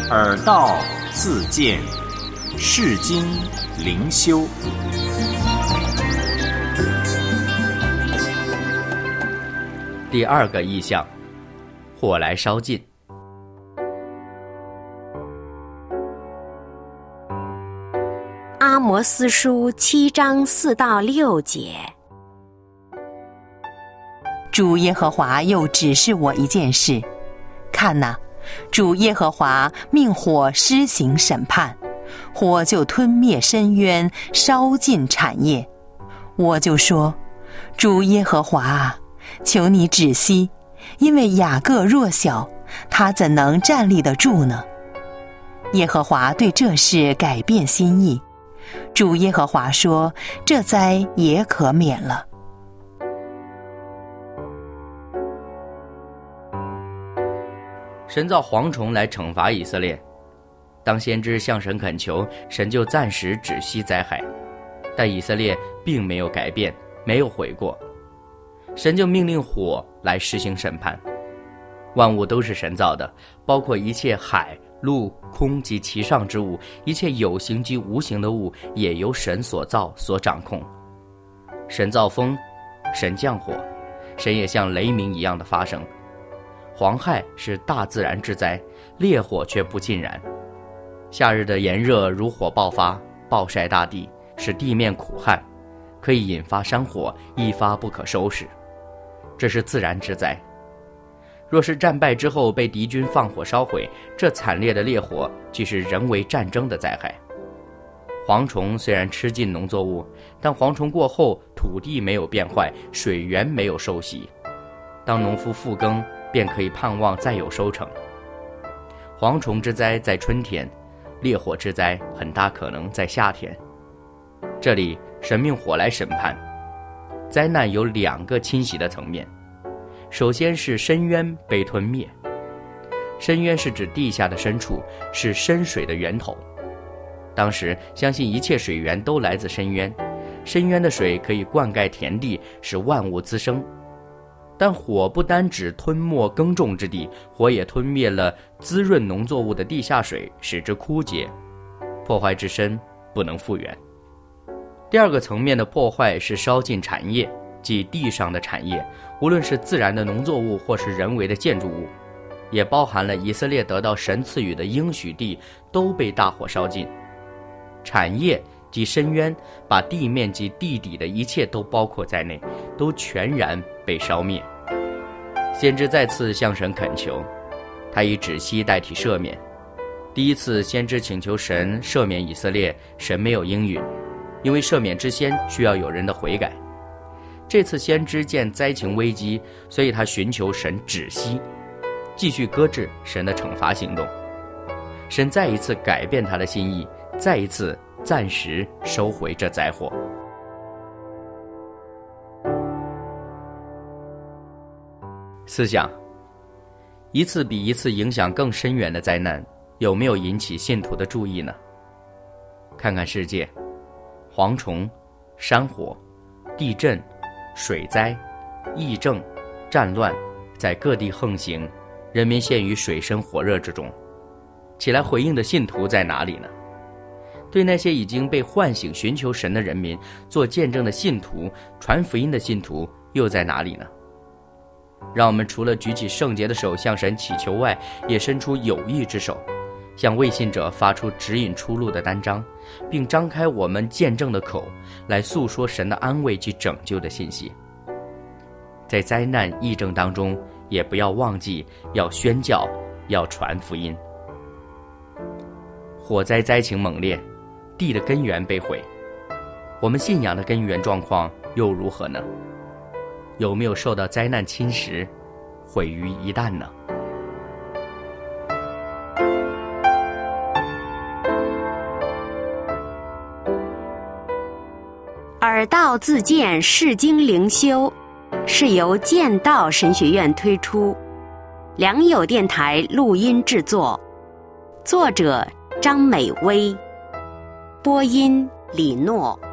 耳道自见，世经灵修。 第二个意象，火来烧尽。 阿摩司书7章4到6节。 主耶和华又指示我一件事，看哪，主耶和华命火施行审判，火就吞灭深渊，烧尽产业。我就说，主耶和华啊，求你止息，因为雅各弱小，他怎能站立得住呢？耶和华对这事改变心意，主耶和华说，这灾也可免了。 神造蝗虫来惩罚以色列，当先知向神恳求，神就暂时止息灾害，但以色列并没有改变，没有悔过，神就命令火来施行审判。万物都是神造的，包括一切海、陆、空及其上之物，一切有形及无形的物，也由神所造所掌控。神造风，神降火，神也像雷鸣一样的发生。蝗害是大自然之灾，烈火却不尽然。夏日的炎热如火爆发，暴晒大地，使地面苦旱，可以引发山火，一发不可收拾。这是自然之灾。若是战败之后被敌军放火烧毁，这惨烈的烈火即是人为战争的灾害。蝗虫虽然吃尽农作物，但蝗虫过后，土地没有变坏，水源没有受洗。当农夫复耕，便可以盼望再有收成。蝗虫之灾在春天，烈火之灾很大可能在夏天。这里神命火来审判，灾难有2个侵袭的层面。首先是深渊被吞灭，深渊是指地下的深处，是深水的源头。当时相信一切水源都来自深渊，深渊的水可以灌溉田地，使万物滋生。但火不单只吞没耕种之地，火也吞灭了滋润农作物的地下水，使之枯竭，破坏之深，不能复原。第2个层面的破坏是烧尽产业，即地上的产业，无论是自然的农作物或是人为的建筑物，也包含了以色列得到神赐予的应许地，都被大火烧尽。产业即深渊，把地面及地底的一切都包括在内，都全然被烧灭。先知再次向神恳求，他以止息代替赦免。第一次先知请求神赦免以色列，神没有应允，因为赦免之先需要有人的悔改。这次先知见灾情危机，所以他寻求神止息，继续搁置神的惩罚行动。神再一次改变他的心意，再一次暂时收回这灾祸。思想，一次比一次影响更深远的灾难，有没有引起信徒的注意呢？看看世界，蝗虫、山火、地震、水灾、疫症、战乱在各地横行，人民陷于水深火热之中。起来回应的信徒在哪里呢？对那些已经被唤醒寻求神的人民，做见证的信徒，传福音的信徒又在哪里呢？让我们除了举起圣洁的手向神祈求外，也伸出有益之手，向未信者发出指引出路的单章，并张开我们见证的口，来诉说神的安慰及拯救的信息。在灾难疫症当中，也不要忘记要宣教，要传福音。火灾灾情猛烈，地的根源被毁，我们信仰的根源状况又如何呢？有没有受到灾难侵蚀，毁于一旦呢？ 耳道自见，世经灵修是由剑道神学院推出，良友电台录音制作，作者张美薇，播音李诺。